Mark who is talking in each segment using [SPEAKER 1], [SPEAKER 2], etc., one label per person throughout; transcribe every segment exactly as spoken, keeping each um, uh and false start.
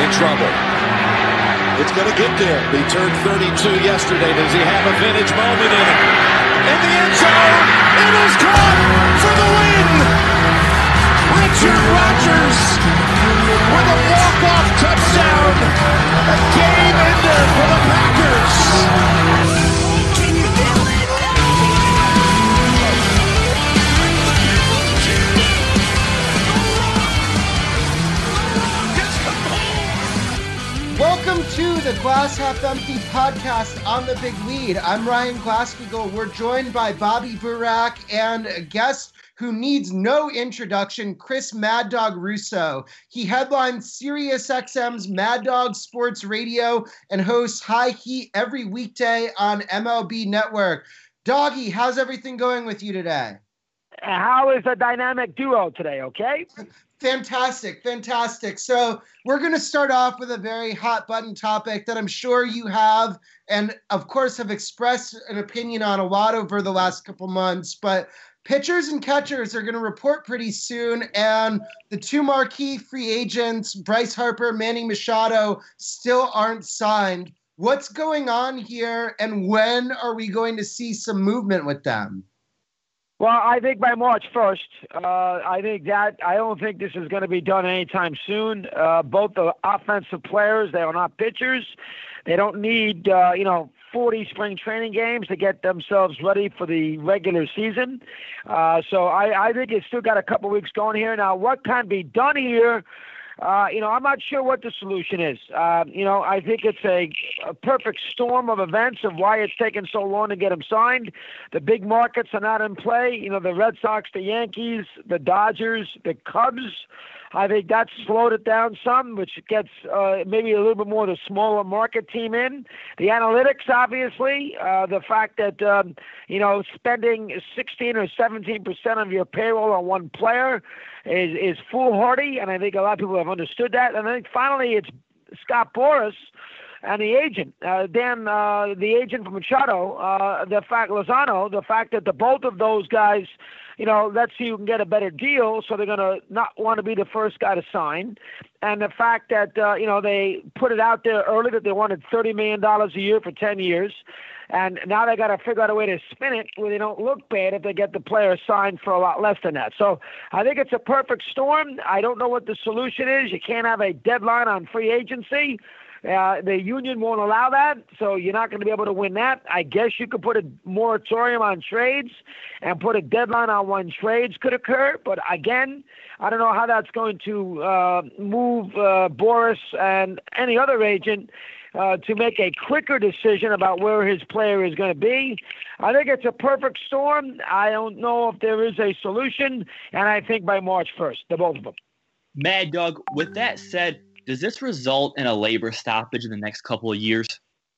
[SPEAKER 1] in trouble. It's going to get there. He turned thirty-two yesterday. Does he have a vintage moment in it? In the end zone, it is caught for the win. Richard Rodgers with a walk-off touchdown. A game ender for the Packers.
[SPEAKER 2] Welcome to the Glass Half Empty podcast on the Big Lead. I'm Ryan Glass-Steagall. We're joined by Bobby Burack and a guest who needs no introduction, Chris Mad Dog Russo. He headlines SiriusXM's Mad Dog Sports Radio and hosts High Heat every weekday on M L B Network. Doggy, how's everything going with you today?
[SPEAKER 3] How is the dynamic duo today, okay?
[SPEAKER 2] Fantastic, fantastic. So we're going to start off with a very hot button topic that I'm sure you have and, of course, have expressed an opinion on a lot over the last couple months. But pitchers and catchers are going to report pretty soon, and the two marquee free agents, Bryce Harper, Manny Machado, still aren't signed. What's going on here, and when are we going to see some movement with them?
[SPEAKER 3] Well, I think by March first, uh, I think that I don't think this is going to be done anytime soon. Uh, both the offensive players, they are not pitchers. They don't need, uh, you know, forty spring training games to get themselves ready for the regular season. Uh, so I, I think it's still got a couple weeks going here. Now, what can be done here? Uh, you know, I'm not sure what the solution is. Uh, you know, I think it's a, a perfect storm of events of why it's taken so long to get him signed. The big markets are not in play. You know, the Red Sox, the Yankees, the Dodgers, the Cubs. I think that's slowed it down some, which gets uh, maybe a little bit more of the smaller market team in. The analytics, obviously, uh, the fact that, um, you know, spending sixteen or seventeen percent of your payroll on one player is, is foolhardy, and I think a lot of people have understood that. And I think finally it's Scott Boras and the agent, uh, Dan, uh, the agent from Machado, uh, the fact, Lozano, the fact that the both of those guys, you know, let's see who can get a better deal, so they're going to not want to be the first guy to sign. And the fact that, uh, you know, they put it out there early that they wanted thirty million dollars a year for ten years. And now they got to figure out a way to spin it where they don't look bad if they get the player signed for a lot less than that. So I think it's a perfect storm. I don't know what the solution is. You can't have a deadline on free agency. Uh, the union won't allow that, so you're not going to be able to win that. I guess you could put a moratorium on trades and put a deadline on when trades could occur. But again, I don't know how that's going to uh, move uh, Boras and any other agent uh, to make a quicker decision about where his player is going to be. I think it's a perfect storm. I don't know if there is a solution, and I think by March first, the both of them.
[SPEAKER 4] Mad Dog, with that said, does this result in a labor stoppage in the next couple of years?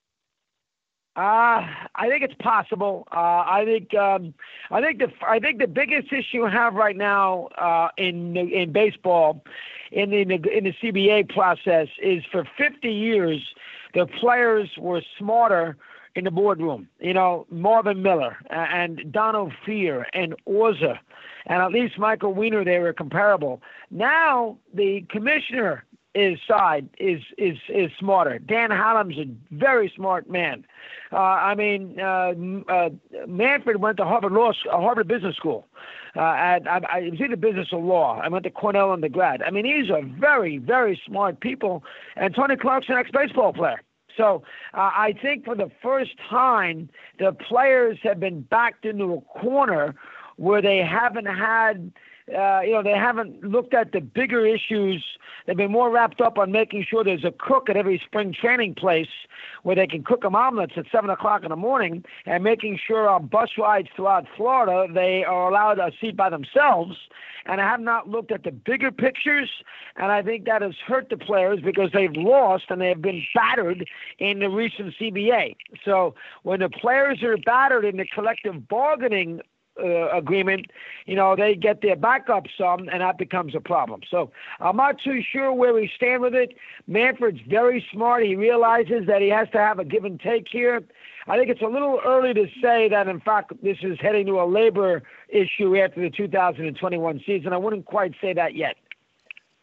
[SPEAKER 3] Uh, I think it's possible. Uh, I think um, I think the I think the biggest issue you have right now uh, in in baseball, in the in the C B A process, is for fifty years the players were smarter in the boardroom. You know, Marvin Miller and Donald Fear and Orza, and at least Michael Weiner, they were comparable. Now the commissioner is side is is is smarter. Dan Hallam's a very smart man. Uh, I mean, uh, uh, Manfred went to Harvard Law, uh, Harvard Business School. Uh, and I, I was in the business of law. I went to Cornell undergrad. I mean, these are very, very smart people. And Tony Clark's an ex-baseball player. So uh, I think for the first time, the players have been backed into a corner where they haven't had. Uh, you know, they haven't looked at the bigger issues. They've been more wrapped up on making sure there's a cook at every spring training place where they can cook them omelets at seven o'clock in the morning, and making sure on bus rides throughout Florida they are allowed a seat by themselves. And I have not looked at the bigger pictures, and I think that has hurt the players because they've lost and they've been battered in the recent C B A. So when the players are battered in the collective bargaining Uh, agreement, you know, they get their backup some, and that becomes a problem. So I'm not too sure where we stand with it. Manfred's very smart. He realizes that he has to have a give and take here. I think it's a little early to say that, in fact, this is heading to a labor issue after the two thousand twenty-one season. I wouldn't quite say that yet.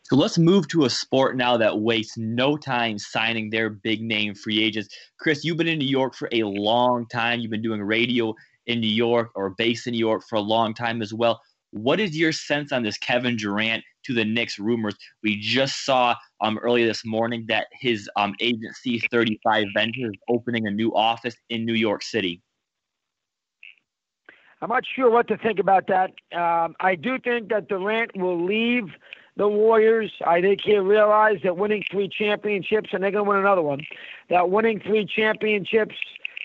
[SPEAKER 4] So let's move to a sport now that wastes no time signing their big name free agents. Chris, you've been in New York for a long time. You've been doing radio in New York or based in New York for a long time as well. What is your sense on this Kevin Durant to the Knicks rumors? We just saw um, earlier this morning that his um, agent C thirty-five Ventures is opening a new office in New York City.
[SPEAKER 3] I'm not sure what to think about that. Um, I do think that Durant will leave the Warriors. I think he'll realize that winning three championships, and they're going to win another one, that winning three championships,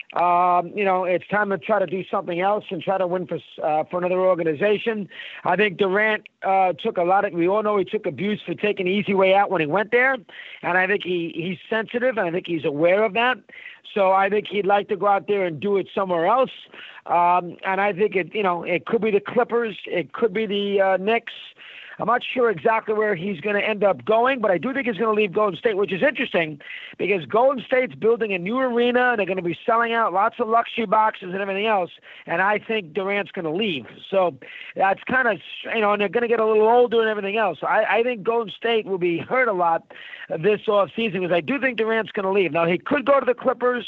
[SPEAKER 3] um, you know, it's time to try to do something else and try to win for uh, for another organization. I think Durant uh, took a lot of, we all know he took abuse for taking the easy way out when he went there. And I think he, he's sensitive, and I think he's aware of that. So I think he'd like to go out there and do it somewhere else. Um, and I think it, you know, it could be the Clippers. It could be the uh, Knicks. I'm not sure exactly where he's going to end up going, but I do think he's going to leave Golden State, which is interesting because Golden State's building a new arena, and they're going to be selling out lots of luxury boxes and everything else, and I think Durant's going to leave. So that's kind of, you know, and they're going to get a little older and everything else. So I, I think Golden State will be hurt a lot this offseason because I do think Durant's going to leave. Now, he could go to the Clippers,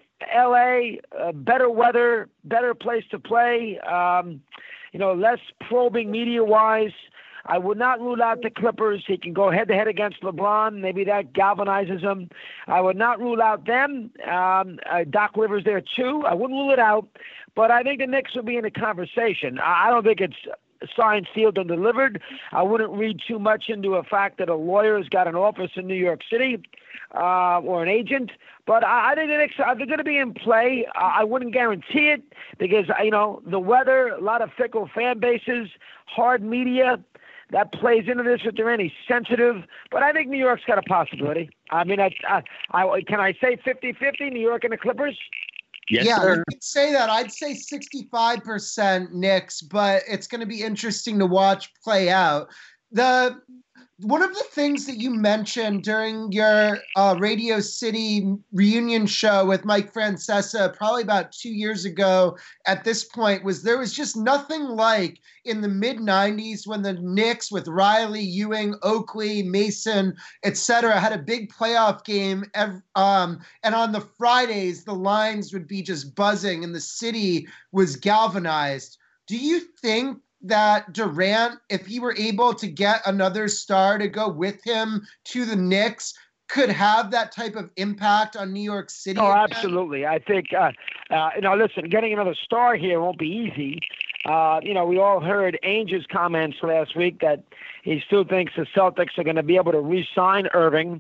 [SPEAKER 3] L A, uh, better weather, better place to play, um, you know, less probing media-wise. I would not rule out the Clippers. He can go head-to-head against LeBron. Maybe that galvanizes him. I would not rule out them. Um, uh, Doc Rivers there, too. I wouldn't rule it out. But I think the Knicks will be in the conversation. I, I don't think it's signed, sealed, and delivered. I wouldn't read too much into a fact that a lawyer has got an office in New York City uh, or an agent. But I, I think the Knicks are going to be in play. I, I wouldn't guarantee it because, you know, the weather, a lot of fickle fan bases, hard media, that plays into this with Durant. He's sensitive, but I think New York's got a possibility. I mean, I, I, I can I say fifty-fifty, New York and the Clippers?
[SPEAKER 4] Yes,
[SPEAKER 2] yeah,
[SPEAKER 4] sir.
[SPEAKER 2] you could say that. I'd say sixty-five percent Knicks, but it's going to be interesting to watch play out. The one of the things that you mentioned during your uh, Radio City reunion show with Mike Francesa, probably about two years ago at this point, was there was just nothing like in the mid nineties when the Knicks with Riley, Ewing, Oakley, Mason, et cetera, had a big playoff game. Every, um, and on the Fridays, the lines would be just buzzing and the city was galvanized. Do you think that Durant, if he were able to get another star to go with him to the Knicks, could have that type of impact on New York City?
[SPEAKER 3] Oh,
[SPEAKER 2] again?
[SPEAKER 3] absolutely. I think, uh, uh, you know, listen, getting another star here won't be easy. Uh, you know, we all heard Ainge's comments last week that he still thinks the Celtics are going to be able to re-sign Irving.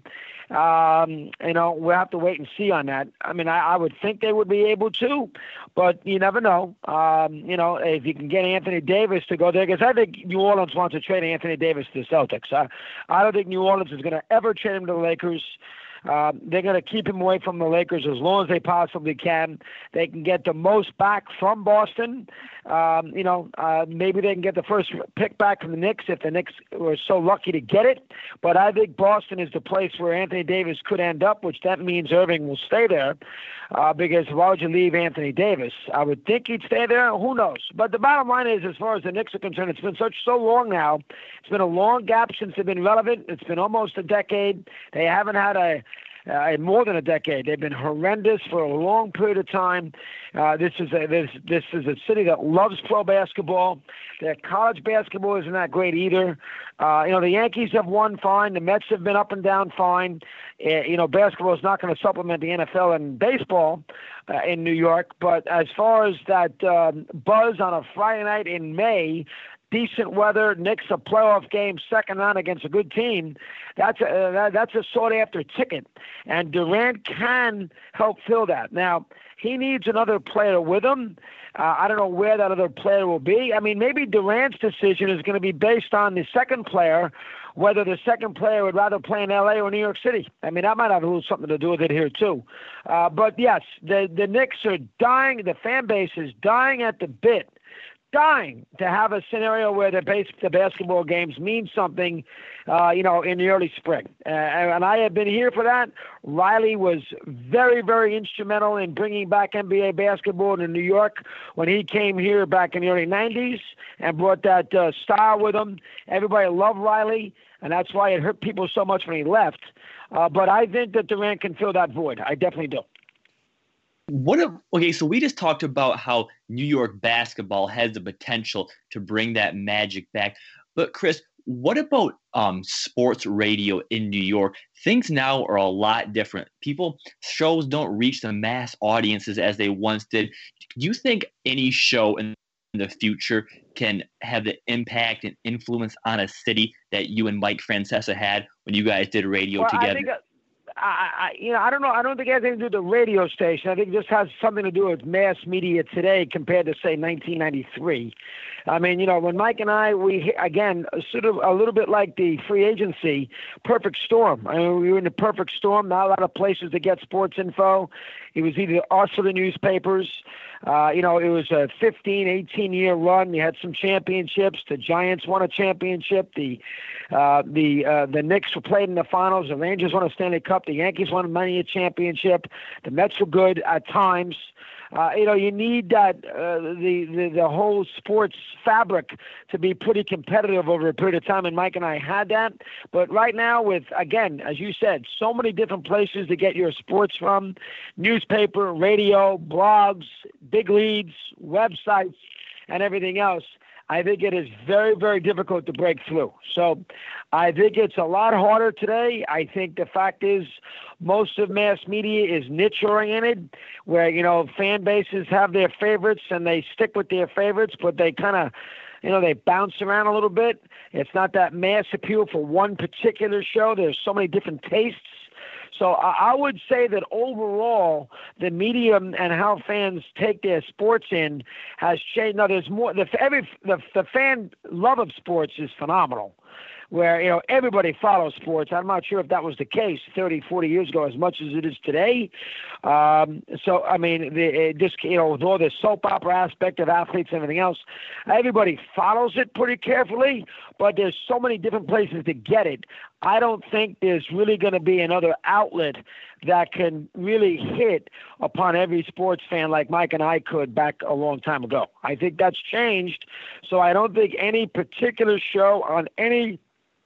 [SPEAKER 3] Um, you know, we'll have to wait and see on that. I mean, I, I would think they would be able to, but you never know. Um, you know, if you can get Anthony Davis to go there, because I think New Orleans wants to trade Anthony Davis to the Celtics. I, I don't think New Orleans is going to ever trade him to the Lakers. Uh, they're going to keep him away from the Lakers as long as they possibly can. They can get the most back from Boston. Um, you know, uh, maybe they can get the first pick back from the Knicks if the Knicks were so lucky to get it. But I think Boston is the place where Anthony Davis could end up, which that means Irving will stay there. Uh, because why would you leave Anthony Davis? I would think he'd stay there. Who knows? But the bottom line is, as far as the Knicks are concerned, it's been such so long now. It's been a long gap since they've been relevant. It's been almost a decade. They haven't had a Uh, more than a decade. They've been horrendous for a long period of time. Uh, this is a this this is a city that loves pro basketball. Their college basketball isn't that great either. Uh, you know, the Yankees have won fine. The Mets have been up and down fine. Uh, you know, basketball is not going to supplement the N F L and baseball uh, in New York. But as far as that um, buzz on a Friday night in May, decent weather, Knicks a playoff game, second round against a good team. That's a uh, that, that's a sought after ticket, and Durant can help fill that. Now he needs another player with him. Uh, I don't know where that other player will be. I mean, maybe Durant's decision is going to be based on the second player, whether the second player would rather play in L A or New York City. I mean, that might have a little something to do with it here too. Uh, but yes, the the Knicks are dying. The fan base is dying at the bit dying to have a scenario where the base the basketball games mean something, uh, you know, in the early spring. Uh, and I have been here for that. Riley was very, very instrumental in bringing back N B A basketball to New York when he came here back in the early nineties and brought that uh, style with him. Everybody loved Riley, and that's why it hurt people so much when he left. Uh, but I think that Durant can fill that void. I definitely do.
[SPEAKER 4] What if, okay, so we just talked about how New York basketball has the potential to bring that magic back. But Chris, what about um, sports radio in New York? Things now are a lot different. People, shows don't reach the mass audiences as they once did. Do you think any show in the future can have the impact and influence on a city that you and Mike Francesa had when you guys did radio
[SPEAKER 3] well,
[SPEAKER 4] together?
[SPEAKER 3] I think, uh, I, I, you know, I don't know. I don't think it has anything to do with the radio station. I think this has something to do with mass media today compared to, say, nineteen ninety-three. I mean, you know, when Mike and I, we, again, sort of a little bit like the free agency, perfect storm. I mean, we were in the perfect storm, not a lot of places to get sports info. It was either us or the newspapers. Uh, you know, it was a fifteen, eighteen-year run. We had some championships. The Giants won a championship. The uh, the uh, the Knicks were played in the finals. The Rangers won a Stanley Cup. The Yankees won many a championship. The Mets were good at times. Uh, you know, you need that uh, the, the the whole sports fabric to be pretty competitive over a period of time, and Mike and I had that. But right now, with, again, as you said, so many different places to get your sports from, newspaper, radio, blogs, big leads, websites, and everything else, I think it is very, very difficult to break through. So I think it's a lot harder today. I think the fact is most of mass media is niche-oriented, where, you know, fan bases have their favorites and they stick with their favorites, but they kind of, you know, they bounce around a little bit. It's not that mass appeal for one particular show. There's so many different tastes. So I would say that overall, the medium and how fans take their sports in has changed. Now, there's more. The every the, the fan love of sports is phenomenal, where, you know, everybody follows sports. I'm not sure if that was the case thirty, forty years ago as much as it is today. Um, so, I mean, the, just, you know, with all the soap opera aspect of athletes and everything else, everybody follows it pretty carefully, but there's so many different places to get it. I don't think there's really going to be another outlet that can really hit upon every sports fan like Mike and I could back a long time ago. I think that's changed. So I don't think any particular show on any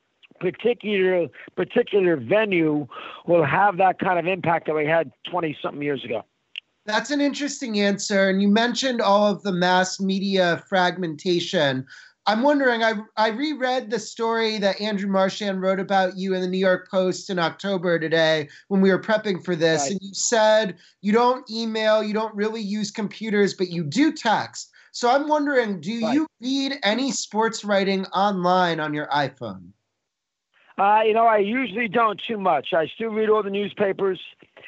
[SPEAKER 3] particular particular venue will have that kind of impact that we had twenty-something years ago.
[SPEAKER 2] That's an interesting answer. And you mentioned all of the mass media fragmentation. I'm wondering, I, I reread the story that Andrew Marchand wrote about you in the New York Post in October today when we were prepping for this.
[SPEAKER 3] Right.
[SPEAKER 2] And you said you don't email, you don't really use computers, but you do text. So I'm wondering, do
[SPEAKER 3] Right.
[SPEAKER 2] you read any sports writing online on your iPhone?
[SPEAKER 3] Uh, you know, I usually don't too much. I still read all the newspapers.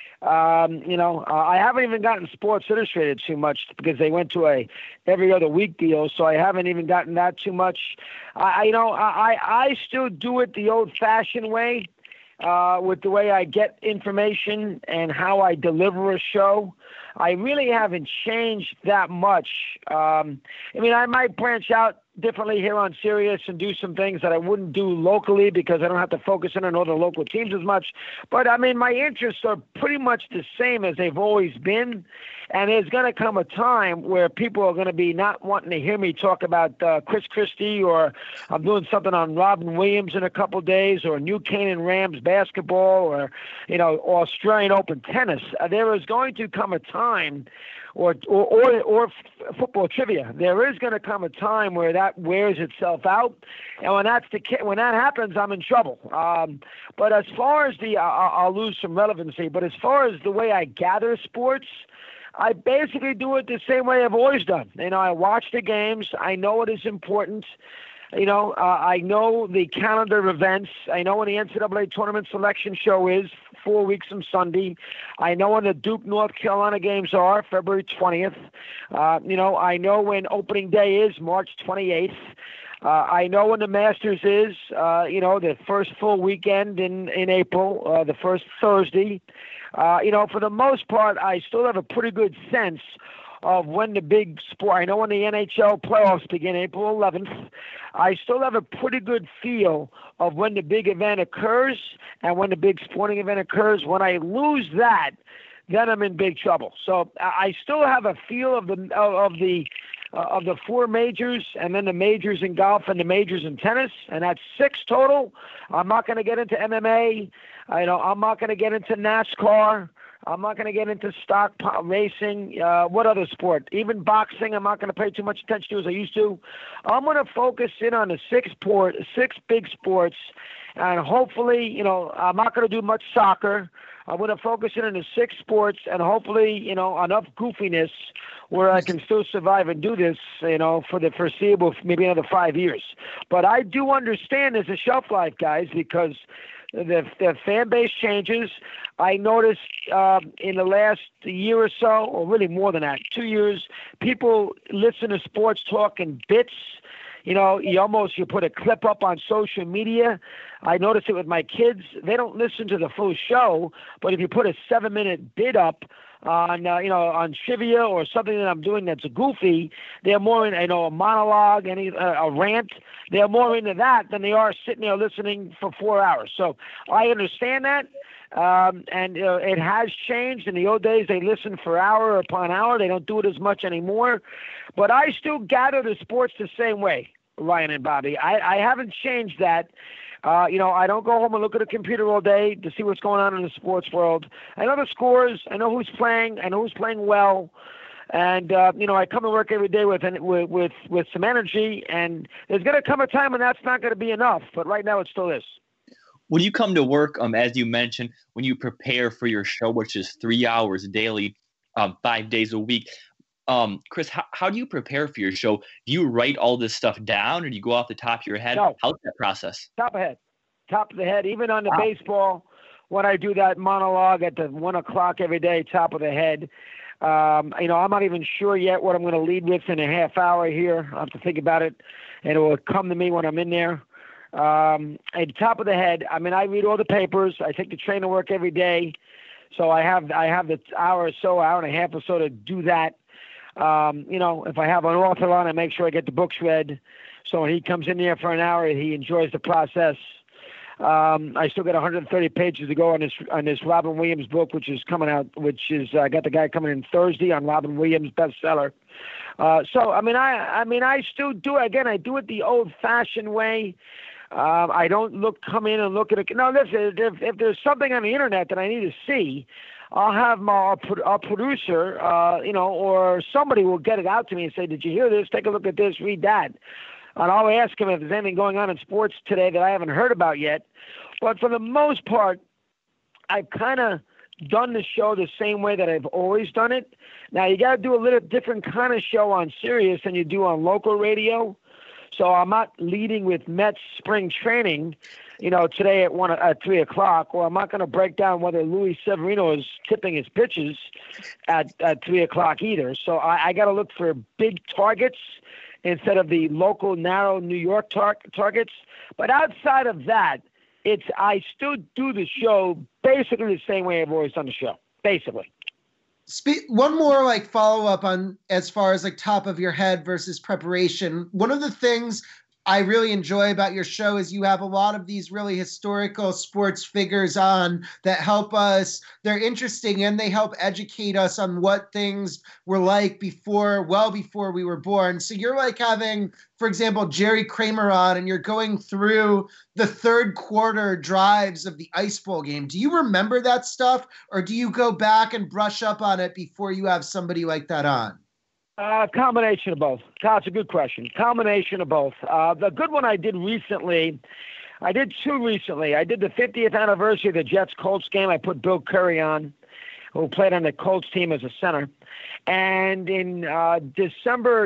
[SPEAKER 3] Um, you know, uh, I haven't even gotten Sports Illustrated too much because they went to a every other week deal, so I haven't even gotten that too much. I, you know, I, I still do it the old-fashioned way, uh, with the way I get information and how I deliver a show. I really haven't changed that much. Um, I mean, I might branch out differently here on Sirius and do some things that I wouldn't do locally because I don't have to focus in on all the local teams as much. But, I mean, my interests are pretty much the same as they've always been. And there's going to come a time where people are going to be not wanting to hear me talk about uh, Chris Christie, or I'm doing something on Robin Williams in a couple days, or New Canaan Rams basketball, or, you know, Australian Open tennis. Uh, there is going to come a time Or, or or or f- football trivia. There is going to come a time where that wears itself out, and when that's the ca- when that happens, I'm in trouble. Um, but as far as the, I'll, I'll lose some relevancy. But as far as the way I gather sports, I basically do it the same way I've always done. You know, I watch the games. I know what is important. You know, uh, I know the calendar of events. I know when the N C double A tournament selection show is, four weeks from Sunday. I know when the Duke, North Carolina games are, February twentieth. Uh, you know, I know when opening day is, March twenty-eighth. Uh, I know when the Masters is, uh, you know, the first full weekend in, in April, uh, the first Thursday. Uh, you know, for the most part, I still have a pretty good sense of when the big sport, I know when the N H L playoffs begin April eleventh, I still have a pretty good feel of when the big event occurs and when the big sporting event occurs. When I lose that, then I'm in big trouble. So I still have a feel of the of the uh, of the four majors, and then the majors in golf and the majors in tennis, and that's six total. I'm not going to get into M M A. I know I'm not going to get into NASCAR. I'm not going to get into stock racing. Uh, what other sport? Even boxing, I'm not going to pay too much attention to as I used to. I'm going to focus in on the six sport, six big sports, and hopefully, you know, I'm not going to do much soccer. I'm going to focus in on the six sports and hopefully, you know, enough goofiness where I can still survive and do this, you know, for the foreseeable, maybe another five years. But I do understand there's a shelf life, guys, because the, the fan base changes. I noticed uh, in the last year or so, or really more than that, two years, people listen to sports talk in bits. You know, you almost, you put a clip up on social media. I notice it with my kids. They don't listen to the full show, but if you put a seven minute bit up on, uh, you know, on trivia or something that I'm doing that's goofy, they're more in, you know, a monologue, any, uh, a rant. They're more into that than they are sitting there listening for four hours. So I understand that. Um, and uh, it has changed. In the old days, they listened for hour upon hour. They don't do it as much anymore. But I still gather the sports the same way, Ryan and Bobby. I, I haven't changed that. Uh, you know, I don't go home and look at a computer all day to see what's going on in the sports world. I know the scores. I know who's playing. I know who's playing well. And, uh, you know, I come to work every day with, with, with, with some energy. And there's going to come a time when that's not going to be enough. But right now it still is.
[SPEAKER 4] When you come to work, um, as you mentioned, when you prepare for your show, which is three hours daily, um, five days a week, um, Chris, how, how do you prepare for your show? Do you write all this stuff down, or do you go off the top of your head?
[SPEAKER 3] No.
[SPEAKER 4] How's that process?
[SPEAKER 3] Top of head. Top of the head. Even on the
[SPEAKER 4] Wow.
[SPEAKER 3] baseball, when I do that monologue at the one o'clock every day, top of the head, um, you know, I'm not even sure yet what I'm going to lead with in a half hour here. I'll have to think about it, and it will come to me when I'm in there. Um, at top of the head, I mean, I read all the papers. I take the train to work every day. So I have, I have the hour or so, hour and a half or so to do that. Um, you know, if I have an author on, I make sure I get the books read. So when he comes in there for an hour, he enjoys the process. Um, I still got one hundred thirty pages to go on this, on this Robin Williams book, which is coming out, which is, I uh, got the guy coming in Thursday on Robin Williams bestseller. Uh, so, I mean, I, I mean, I still do it. Again, I do it the old fashioned way. Um, I don't look, come in and look at it. No, listen, if, if there's something on the internet that I need to see, I'll have my our, our producer, uh, you know, or somebody will get it out to me and say, did you hear this? Take a look at this, read that. And I'll ask him if there's anything going on in sports today that I haven't heard about yet. But for the most part, I've kind of done the show the same way that I've always done it. Now, you got to do a little different kind of show on Sirius than you do on local radio. So I'm not leading with Mets spring training, you know, today at one at three o'clock, or I'm not going to break down whether Luis Severino is tipping his pitches at, at three o'clock either. So I, I got to look for big targets instead of the local narrow New York tar- targets. But outside of that, it's I still do the show basically the same way I've always done the show, basically.
[SPEAKER 2] Spe- one more like follow up on as far as like top of your head versus preparation. One of the things I really enjoy about your show is you have a lot of these really historical sports figures on that help us. They're interesting and they help educate us on what things were like before, well before we were born. So you're like having, for example, Jerry Kramer on, and you're going through the third quarter drives of the Ice Bowl game. Do you remember that stuff, or do you go back and brush up on it before you have somebody like that on?
[SPEAKER 3] Uh, combination of both. That's a good question. Combination of both. Uh, the good one I did recently, I did two recently. I did the fiftieth anniversary of the Jets-Colts game. I put Bill Curry on, who played on the Colts team as a center. And in uh, December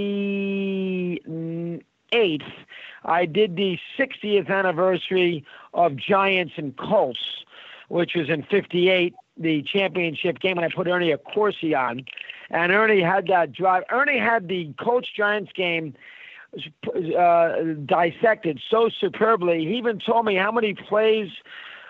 [SPEAKER 3] twenty-eighth, I did the sixtieth anniversary of Giants and Colts, which was in fifty-eight, the championship game, and I put Ernie Accorsi on. And Ernie had that drive. Ernie had the Colts-Giants game uh, dissected so superbly. He even told me how many plays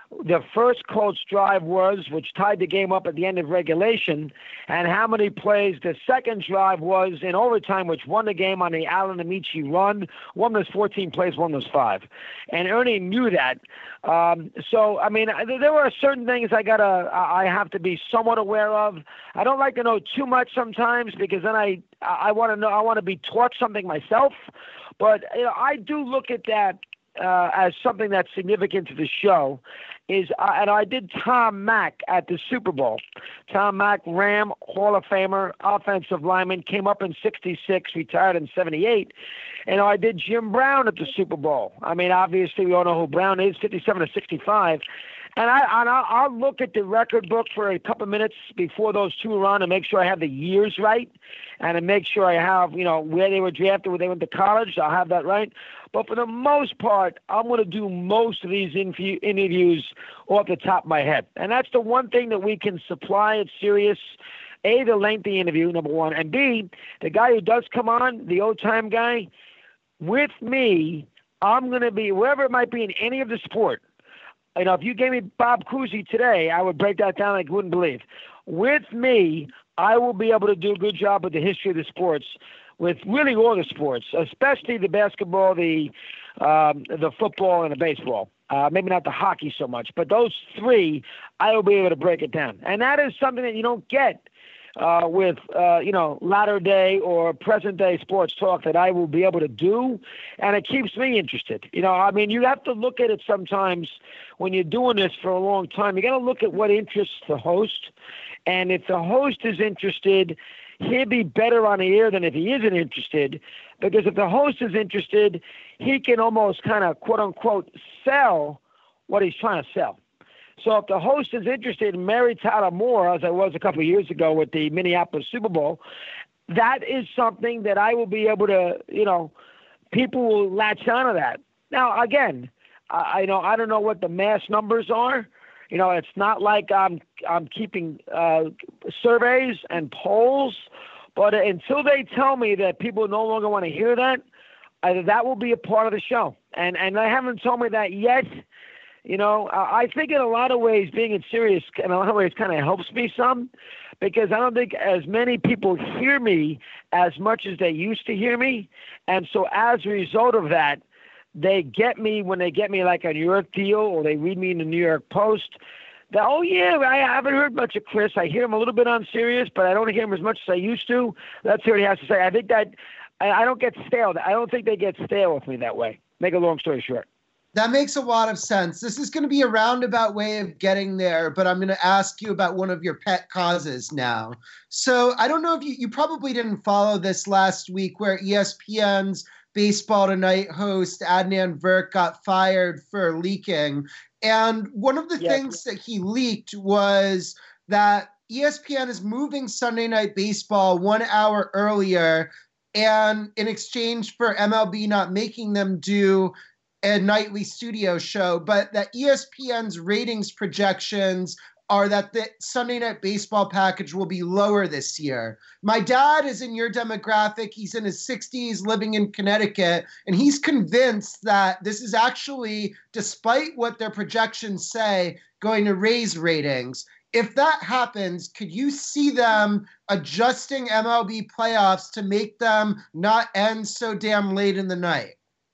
[SPEAKER 3] the first Colts drive was, which tied the game up at the end of regulation, and how many plays the second drive was in overtime, which won the game on the Allen Amici run. One was fourteen plays, one was five. And Ernie knew that. Um, so, I mean, there were certain things I gotta, I have to be somewhat aware of. I don't like to know too much sometimes because then I, I want to know, I want to be taught something myself. But you know, I do look at that uh, as something that's significant to the show. Is uh, and I did Tom Mack at the Super Bowl. Tom Mack, Ram, Hall of Famer, offensive lineman, came up in sixty-six, retired in seventy-eight. And I did Jim Brown at the Super Bowl. I mean, obviously, we all know who Brown is, fifty-seven to sixty-five. And, I, and I'll, I'll look at the record book for a couple minutes before those two run and make sure I have the years right and to make sure I have, you know, where they were drafted, where they went to college. I'll have that right. But for the most part, I'm going to do most of these inf- interviews off the top of my head. And that's the one thing that we can supply at Sirius. A, the lengthy interview, number one. And B, the guy who does come on, the old-time guy, with me, I'm going to be, wherever it might be in any of the sport. You know, if you gave me Bob Cousy today, I would break that down like you wouldn't believe. With me, I will be able to do a good job with the history of the sports, with really all the sports, especially the basketball, the um, the football, and the baseball. Uh, maybe not the hockey so much, but those three, I will be able to break it down. And that is something that you don't get uh, with, uh, you know, latter day or present day sports talk that I will be able to do. And it keeps me interested. You know, I mean, you have to look at it sometimes when you're doing this for a long time. You got to look at what interests the host. And if the host is interested, he'll be better on the air than if he isn't interested. Because if the host is interested, he can almost kind of, quote unquote, sell what he's trying to sell. So if the host is interested in Mary Tyler Moore, as I was a couple of years ago with the Minneapolis Super Bowl, that is something that I will be able to, you know, people will latch onto that. Now, again, I, I know I don't know what the mass numbers are. You know, it's not like I'm I'm keeping uh, surveys and polls, but until they tell me that people no longer want to hear that, uh, that will be a part of the show. And and they haven't told me that yet. You know, I think in a lot of ways, being in Sirius, in a lot of ways, kind of helps me some, because I don't think as many people hear me as much as they used to hear me. And so as a result of that, they get me when they get me like a New York deal or they read me in the New York Post. That, oh, yeah, I haven't heard much of Chris. I hear him a little bit on Sirius, but I don't hear him as much as I used to. That's what he has to say. I think that I, I don't get stale. I don't think they get stale with me that way. Make a long story short.
[SPEAKER 2] That makes a lot of sense. This is going to be a roundabout way of getting there, but I'm going to ask you about one of your pet causes now. So I don't know if you, you probably didn't follow this last week where E S P N's Baseball Tonight host Adnan Virk got fired for leaking. And one of the yes. things that he leaked was that E S P N is moving Sunday Night Baseball one hour earlier, and in exchange for M L B not making them do a nightly studio show, but that E S P N's ratings projections are that the Sunday Night Baseball package will be lower this year. My dad is in your demographic. He's in his sixties, living in Connecticut, and he's convinced that this is actually, despite what their projections say, going to raise ratings. If that happens, could you see them adjusting M L B playoffs to make them not end so damn late in the night?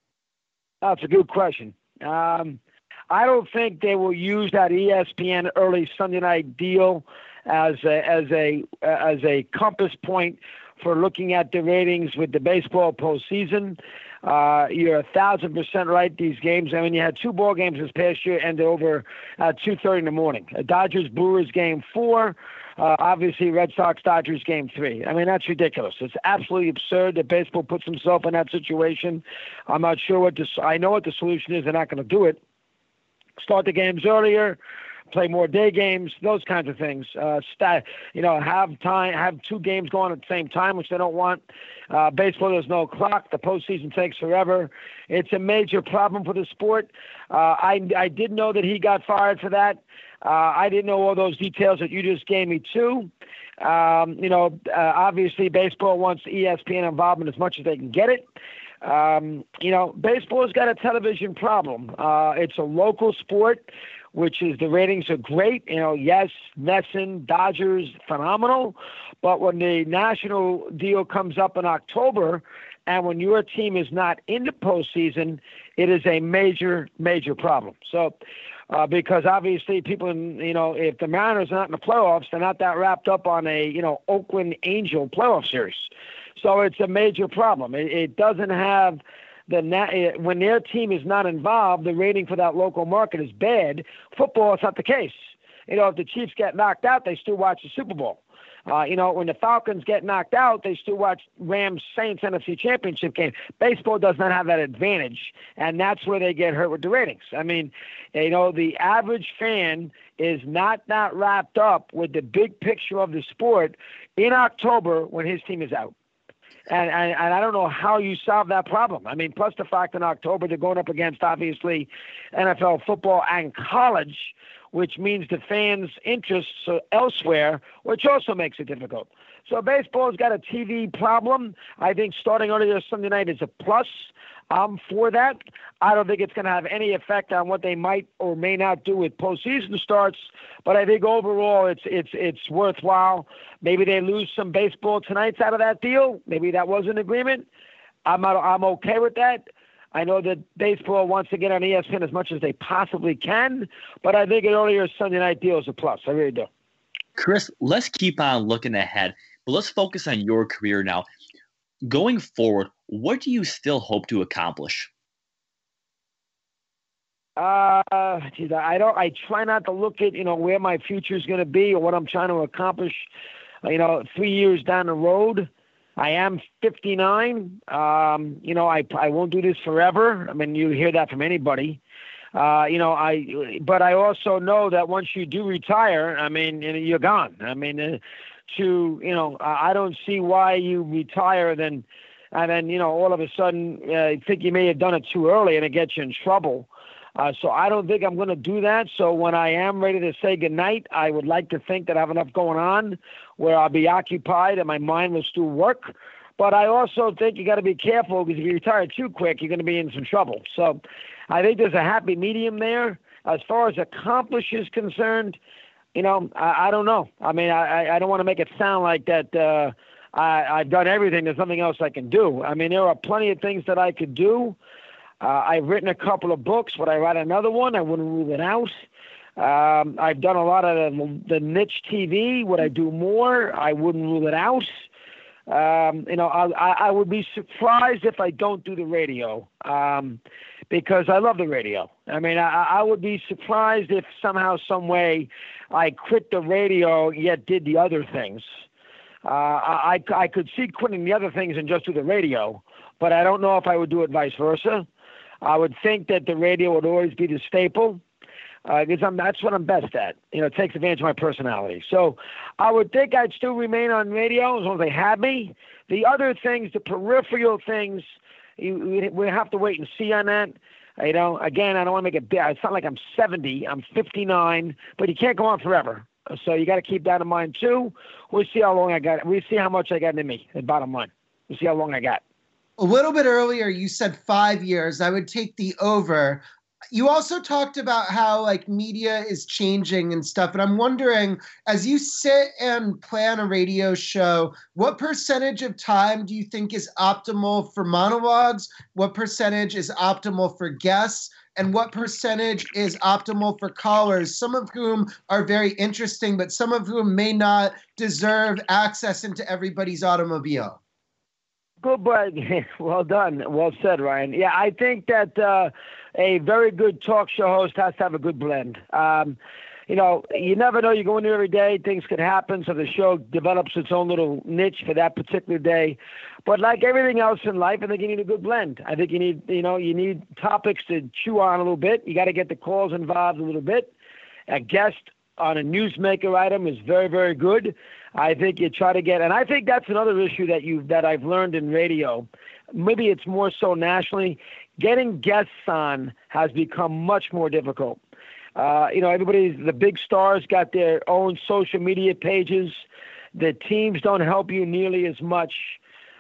[SPEAKER 3] That's a good question. Um, I don't think they will use that E S P N early Sunday night deal as a, as a as a compass point for looking at the ratings with the baseball postseason. Uh, you're a thousand percent right. These games. I mean, you had two ball games this past year ended over at two thirty in the morning. A Dodgers Brewers game four. Uh, obviously, Red Sox Dodgers game three. I mean, that's ridiculous. It's absolutely absurd that baseball puts himself in that situation. I'm not sure what this. I know what the solution is. They're not going to do it. Start the games earlier, play more day games, those kinds of things. Uh, stat, you know, have time, have two games going at the same time, which they don't want. Uh, baseball, there's no clock. The postseason takes forever. It's a major problem for the sport. Uh, I I did know that he got fired for that. Uh, I didn't know all those details that you just gave me too. Um, you know, uh, obviously baseball wants E S P N involvement as much as they can get it. Um, you know, baseball's got a television problem. Uh, it's a local sport, which is the ratings are great. You know, yes, Messin, Dodgers, phenomenal. But when the national deal comes up in October, and when your team is not in the postseason, it is a major, major problem. So, uh, because obviously people, in, you know, if the Mariners are not in the playoffs, they're not that wrapped up on a, you know, Oakland Angel playoff series. So it's a major problem. It, it doesn't have the na- when their team is not involved, the rating for that local market is bad. Football, it's not the case. You know, if the Chiefs get knocked out, they still watch the Super Bowl. Uh, you know, when the Falcons get knocked out, they still watch Rams Saints N F C Championship game. Baseball does not have that advantage, and that's where they get hurt with the ratings. I mean, you know, the average fan is not that wrapped up with the big picture of the sport in October when his team is out. And, and and I don't know how you solve that problem. I mean, plus the fact in October they're going up against, obviously, N F L football and college, which means the fans' interests are elsewhere, which also makes it difficult. So baseball's got a T V problem. I think starting earlier Sunday night is a plus. I'm for that. I don't think it's going to have any effect on what they might or may not do with postseason starts, but I think overall it's it's it's worthwhile. Maybe they lose some baseball tonights out of that deal. Maybe that was an agreement. I'm not, I'm okay with that. I know that baseball wants to get on E S P N as much as they possibly can, but I think an earlier Sunday night deal is a plus. I really do.
[SPEAKER 4] Chris, let's keep on looking ahead, but let's focus on your career now. Going forward, what do you still hope to accomplish?
[SPEAKER 3] Uh, geez, I don't. I try not to look at you know where my future is going to be or what I'm trying to accomplish. You know, three years down the road. I am fifty-nine. Um, you know, I I won't do this forever. I mean, you hear that from anybody. Uh, you know, I. But I also know that once you do retire, I mean, you're gone. I mean. Uh, to, you know, I don't see why you retire then, and then, you know, all of a sudden uh, think you may have done it too early and it gets you in trouble. Uh, so I don't think I'm going to do that. So when I am ready to say goodnight, I would like to think that I have enough going on where I'll be occupied and my mind will still work. But I also think you got to be careful because if you retire too quick, you're going to be in some trouble. So I think there's a happy medium there. As far as accomplish is concerned, you know, I, I don't know. I mean, I, I don't want to make it sound like that uh, I, I've done everything. There's nothing else I can do. I mean, there are plenty of things that I could do. Uh, I've written a couple of books. Would I write another one? I wouldn't rule it out. Um, I've done a lot of the, the niche T V. Would I do more? I wouldn't rule it out. Um, you know, I, I would be surprised if I don't do the radio um, because I love the radio. I mean, I, I would be surprised if somehow, some way I quit the radio yet did the other things. Uh, I, I could see quitting the other things and just do the radio, but I don't know if I would do it vice versa. I would think that the radio would always be the staple. Because uh, I'm, that's what I'm best at. You know, it takes advantage of my personality. So I would think I'd still remain on radio as long as they had me. The other things, the peripheral things, you, we have to wait and see on that. You know, again, I don't want to make it big. It's not like I'm seventy. I'm fifty-nine, but you can't go on forever. So you got to keep that in mind too. We'll see how long I got. We'll see how much I got in me. The bottom line. We'll see how long I got.
[SPEAKER 2] A little bit earlier, you said five years. I would take the over. You also talked about how like media is changing and stuff. And I'm wondering, as you sit and plan a radio show, what percentage of time do you think is optimal for monologues? What percentage is optimal for guests? And what percentage is optimal for callers, some of whom are very interesting, but some of whom may not deserve access into everybody's automobile?
[SPEAKER 3] Good, but well done. Well said, Ryan. Yeah, I think that uh, a very good talk show host has to have a good blend. Um, you know, you never know. You go in there every day, things could happen, so the show develops its own little niche for that particular day. But like everything else in life, I think you need a good blend. I think you need, you know, you need topics to chew on a little bit. You got to get the calls involved a little bit. A guest on a newsmaker item is very, very good. I think you try to get, and I think that's another issue that you that I've learned in radio. Maybe it's more so nationally. Getting guests on has become much more difficult. Uh, you know, everybody's, the big stars got their own social media pages. The teams don't help you nearly as much.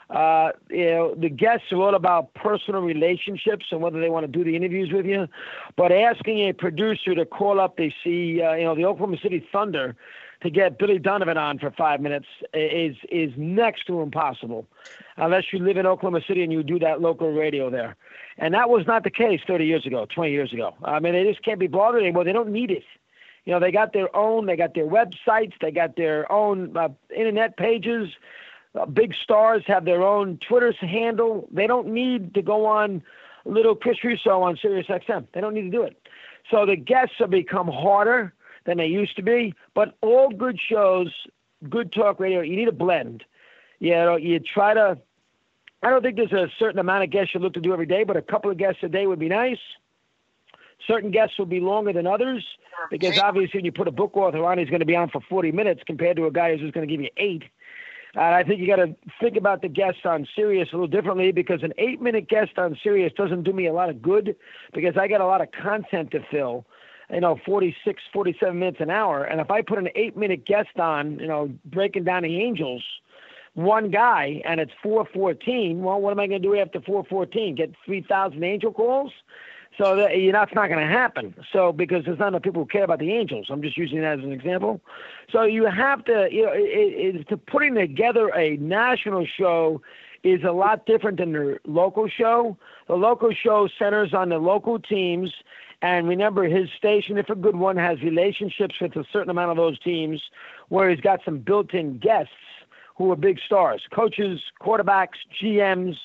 [SPEAKER 3] Uh, you know, the guests are all about personal relationships and whether they want to do the interviews with you. But asking a producer to call up, they see, uh, you know, the Oklahoma City Thunder to get Billy Donovan on for five minutes is is next to impossible, unless you live in Oklahoma City and you do that local radio there. And that was not the case thirty years ago, twenty years ago. I mean, they just can't be bothered anymore. They don't need it. You know, they got their own, they got their websites, they got their own uh, internet pages. Uh, big stars have their own Twitter handle. They don't need to go on little Chris Russo on Sirius X M. They don't need to do it. So the guests have become harder than they used to be. But all good shows, good talk radio, you need a blend. You know, you try to, I don't think there's a certain amount of guests you look to do every day, but a couple of guests a day would be nice. Certain guests will be longer than others because obviously when you put a book author on, he's going to be on for forty minutes compared to a guy who's just going to give you eight. And I think you got to think about the guests on Sirius a little differently because an eight-minute guest on Sirius doesn't do me a lot of good because I got a lot of content to fill, you know, forty-six, forty-seven minutes an hour. And if I put an eight-minute guest on, you know, breaking down the Angels, one guy, and it's four fourteen, well, what am I going to do after four fourteen? Get three thousand Angel calls? So that, you know, that's not going to happen. So because there's not enough people who care about the Angels. I'm just using that as an example. So you have to, you know, it, it, to putting together a national show is a lot different than the local show. The local show centers on the local teams. And remember, his station, if a good one, has relationships with a certain amount of those teams where he's got some built-in guests who are big stars, coaches, quarterbacks, G Ms,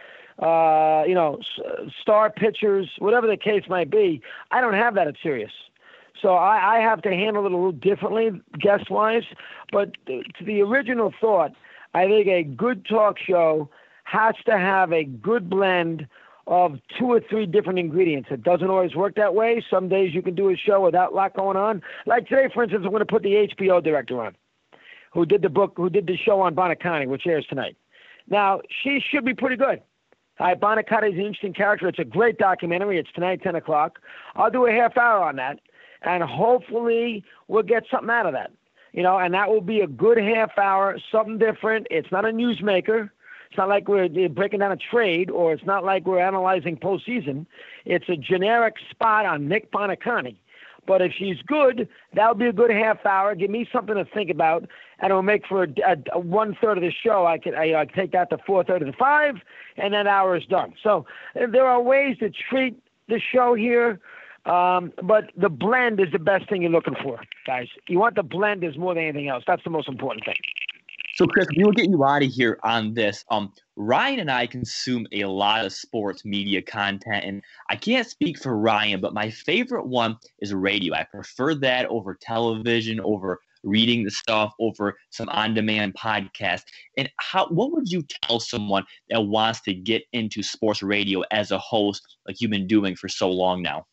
[SPEAKER 3] uh, you know, star pitchers, whatever the case might be. I don't have that at Sirius. So I, I have to handle it a little differently guest-wise. But to the original thought, I think a good talk show has to have a good blend of two or three different ingredients. It doesn't always work that way. Some days you can do a show without a lot going on. Like today, for instance, I'm going to put the H B O director on, who did the book, who did the show on Bonaconte, which airs tonight. Now, she should be pretty good. All right, Bonaconte is an interesting character. It's a great documentary. It's tonight, ten o'clock. I'll do a half hour on that, and hopefully we'll get something out of that. You know, and that will be a good half hour, something different. It's not a newsmaker. It's not like we're breaking down a trade, or it's not like we're analyzing postseason. It's a generic spot on Nick Bonaconte. But if she's good, that'll be a good half hour. Give me something to think about, and it'll make for a, a, a one third of the show. I could I, I could take that to four thirty to five, and that hour is done. So there are ways to treat the show here, um, but the blend is the best thing you're looking for, guys. You want the blend is more than anything else. That's the most important thing.
[SPEAKER 4] So, Chris, we will get you out of here on this. Um, Ryan and I consume a lot of sports media content, and I can't speak for Ryan, but my favorite one is radio. I prefer that over television, over reading the stuff, over some on-demand podcasts. And how? What would you tell someone that wants to get into sports radio as a host, like you've been doing for so long now?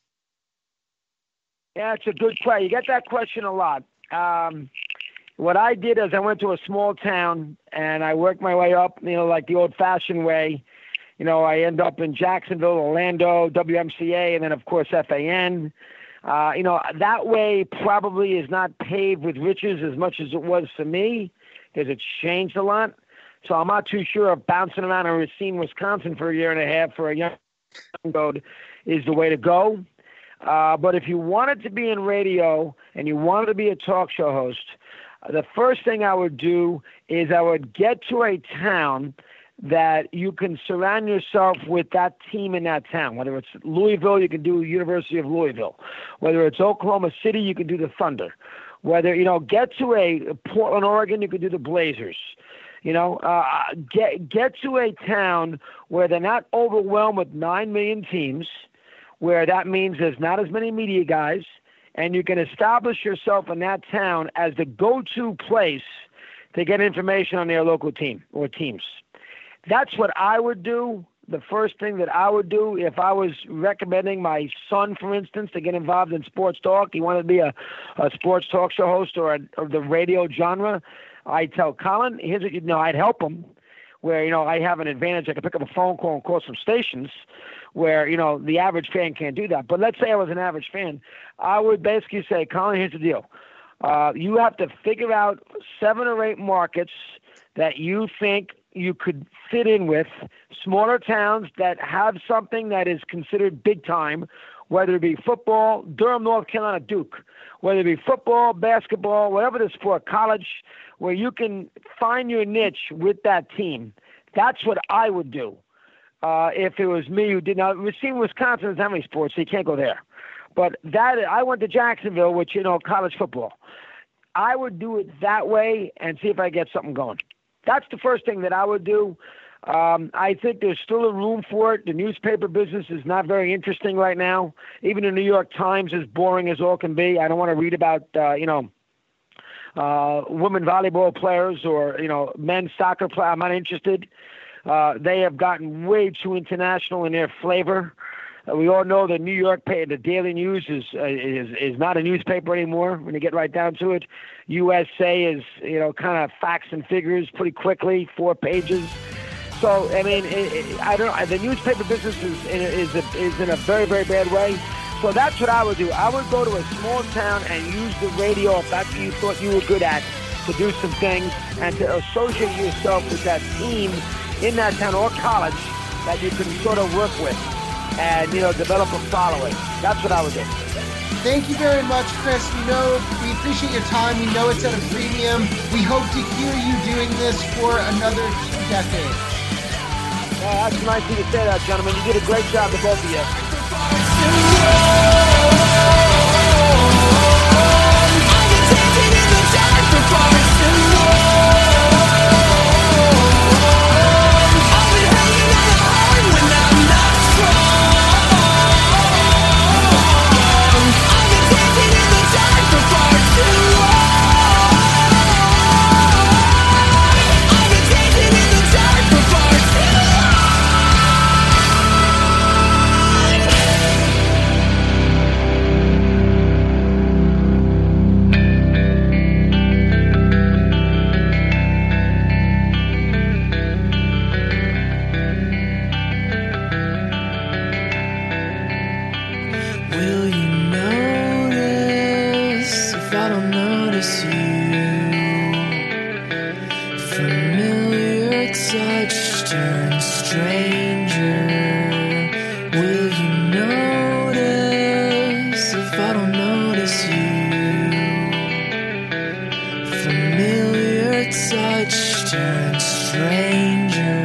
[SPEAKER 3] Yeah, it's a good question. You get that question a lot. Um, What I did is I went to a small town and I worked my way up, you know, like the old-fashioned way. You know, I end up in Jacksonville, Orlando, W M C A, and then, of course, F A N. Uh, you know, that way probably is not paved with riches as much as it was for me because it's changed a lot. So I'm not too sure if bouncing around in Racine, Wisconsin for a year and a half for a young road is the way to go. Uh, but if you wanted to be in radio and you wanted to be a talk show host, the first thing I would do is I would get to a town that you can surround yourself with that team in that town. Whether it's Louisville, you can do University of Louisville. Whether it's Oklahoma City, you can do the Thunder. Whether, you know, get to a Portland, Oregon, you can do the Blazers. You know, uh, get, get to a town where they're not overwhelmed with nine million teams, where that means there's not as many media guys, and you can establish yourself in that town as the go-to place to get information on their local team or teams. That's what I would do. The first thing that I would do if I was recommending my son, for instance, to get involved in sports talk, he wanted to be a, a sports talk show host or, a, or the radio genre, I'd tell Colin, here's what you know, I'd help him where, you know, I have an advantage. I can pick up a phone call and call some stations where, you know, the average fan can't do that. But let's say I was an average fan. I would basically say, Colin, here's the deal. Uh, you have to figure out seven or eight markets that you think you could fit in with smaller towns that have something that is considered big time, whether it be football, Durham, North Carolina, Duke, whether it be football, basketball, whatever the sport, college, where you can find your niche with that team. That's what I would do uh, if it was me who did not. We've seen Wisconsin doesn't have any sports, so you can't go there. But that I went to Jacksonville, which, you know, college football. I would do it that way and see if I get something going. That's the first thing that I would do. Um, I think there's still a room for it. The newspaper business is not very interesting right now. Even the New York Times is boring as all can be. I don't want to read about, uh, you know, uh, women volleyball players or, you know, men's soccer players. I'm not interested. Uh, they have gotten way too international in their flavor. Uh, we all know the New York paper, the Daily News is, uh, is is not a newspaper anymore. When you get right down to it, U S A is, you know, kind of facts and figures pretty quickly, four pages. So I mean, it, it, I don't know. The newspaper business is is a, is in a very very bad way. So that's what I would do. I would go to a small town and use the radio if that's what you thought you were good at, to do some things and to associate yourself with that team in that town or college that you can sort of work with. And, you know, develop a following. That's what I would do.
[SPEAKER 2] Thank you very much, Chris. We know we appreciate your time. We know it's at a premium. We hope to hear you doing this for another two decades.
[SPEAKER 3] Yeah, that's nice of you to say that, gentlemen. You did a great job, the both of you.
[SPEAKER 5] Familiar touch turns stranger.